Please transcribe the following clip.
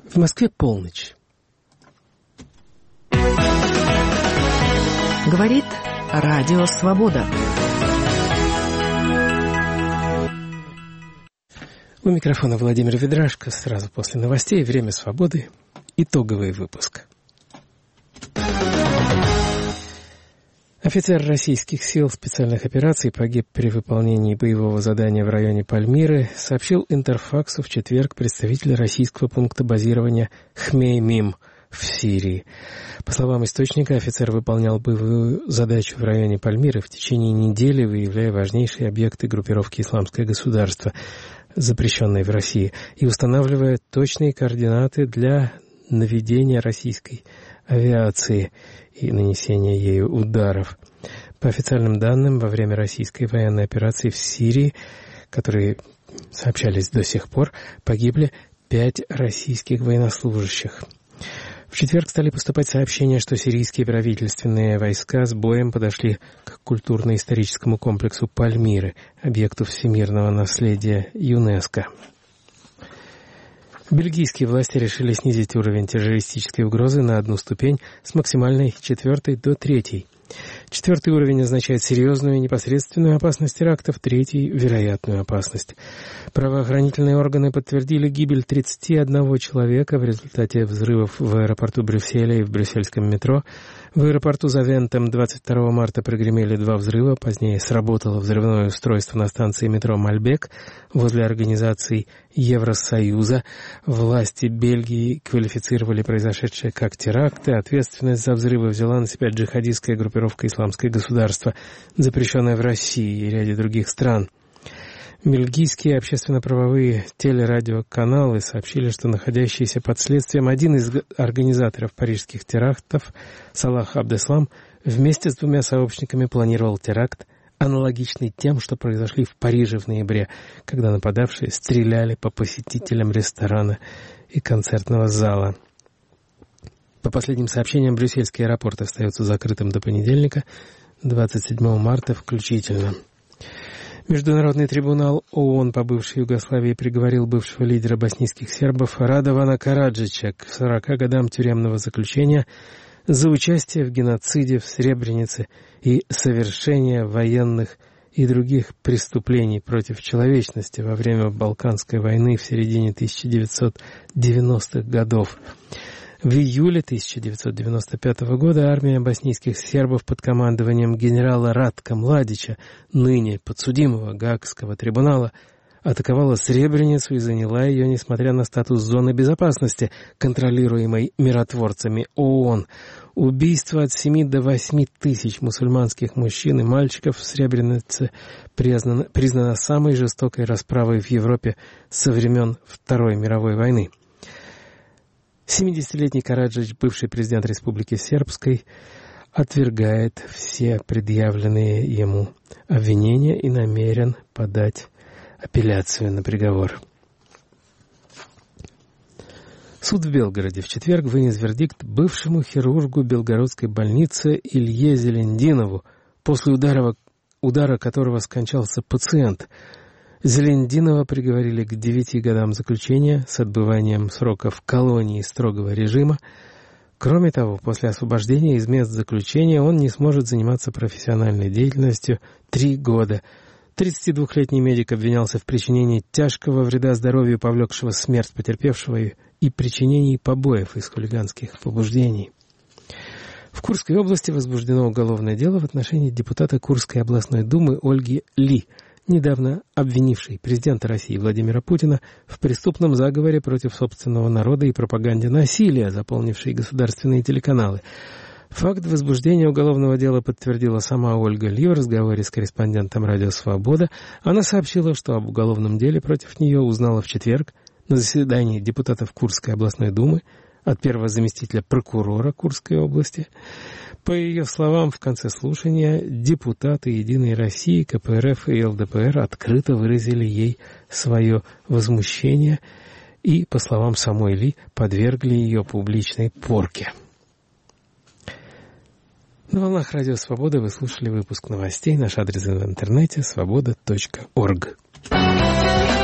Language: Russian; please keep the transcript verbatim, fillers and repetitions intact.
В Москве полночь. Говорит Радио Свобода. У микрофона Владимир Ведрашко. Сразу после новостей «Время свободы». Итоговый выпуск. Офицер российских сил специальных операций погиб при выполнении боевого задания в районе Пальмиры, сообщил Интерфаксу в четверг представитель российского пункта базирования Хмеймим в Сирии. По словам источника, офицер выполнял боевую задачу в районе Пальмиры в течение недели, выявляя важнейшие объекты группировки «Исламское государство», запрещенной в России, и устанавливая точные координаты для наведения российской авиации и нанесения ею ударов. По официальным данным, во время российской военной операции в Сирии, которые сообщались до сих пор, погибли пять российских военнослужащих. В четверг стали поступать сообщения, что сирийские правительственные войска с боем подошли к культурно-историческому комплексу Пальмиры, объекту всемирного наследия ЮНЕСКО. Бельгийские власти решили снизить уровень террористической угрозы на одну ступень с максимальной четвертой до третьей. Четвертый уровень означает серьезную и непосредственную опасность терактов, третий — вероятную опасность. Правоохранительные органы подтвердили гибель тридцати одного человека в результате взрывов в аэропорту Брюсселя и в брюссельском метро. В аэропорту Завентем двадцать второго марта прогремели два взрыва, позднее сработало взрывное устройство на станции метро Мальбек возле организации Евросоюза. Власти Бельгии квалифицировали произошедшее как теракты. Ответственность за взрывы взяла на себя джихадистская группировка «Исламское государство», запрещенная в России и ряде других стран. Бельгийские общественно-правовые телерадиоканалы сообщили, что находящийся под следствием один из организаторов парижских терактов, Салах Абдеслам, вместе с двумя сообщниками планировал теракт, аналогичный тем, что произошли в Париже в ноябре, когда нападавшие стреляли по посетителям ресторана и концертного зала. По последним сообщениям, брюссельский аэропорт остается закрытым до понедельника, двадцать седьмого марта включительно. Международный трибунал ООН по бывшей Югославии приговорил бывшего лидера боснийских сербов Радована Караджича к сорока годам тюремного заключения за участие в геноциде в Сребренице и совершение военных и других преступлений против человечности во время Балканской войны в середине тысяча девятьсот девяностых годов. В июле тысяча девятьсот девяносто пятого года армия боснийских сербов под командованием генерала Радка Младича, ныне подсудимого Гаагского трибунала, атаковала Сребреницу и заняла ее, несмотря на статус зоны безопасности, контролируемой миротворцами ООН. Убийство от семи до восьми тысяч мусульманских мужчин и мальчиков в Сребренице признано, признано самой жестокой расправой в Европе со времен Второй мировой войны. семидесятилетний Караджич, бывший президент Республики Сербской, отвергает все предъявленные ему обвинения и намерен подать апелляцию на приговор. Суд в Белгороде в четверг вынес вердикт бывшему хирургу Белгородской больницы Илье Зелендинову, после удара, удара которого скончался пациент. Зелендинова приговорили к девяти годам заключения с отбыванием срока в колонии строгого режима. Кроме того, после освобождения из мест заключения он не сможет заниматься профессиональной деятельностью три года. тридцатидвухлетний медик обвинялся в причинении тяжкого вреда здоровью, повлекшего смерть потерпевшего, и причинении побоев из хулиганских побуждений. В Курской области возбуждено уголовное дело в отношении депутата Курской областной думы Ольги Ли, недавно обвинившей президента России Владимира Путина в преступном заговоре против собственного народа и пропаганде насилия, заполнившей государственные телеканалы. Факт возбуждения уголовного дела подтвердила сама Ольга Ли в разговоре с корреспондентом «Радио Свобода». Она сообщила, что об уголовном деле против нее узнала в четверг на заседании депутатов Курской областной думы от первого заместителя прокурора Курской области. По ее словам, в конце слушания депутаты «Единой России», ка пэ эр эф и эл дэ пэ эр открыто выразили ей свое возмущение и, по словам самой Ли, подвергли ее публичной порке. На волнах Радио Свобода вы слушали выпуск новостей. Наш адрес в интернете — свобода точка орг.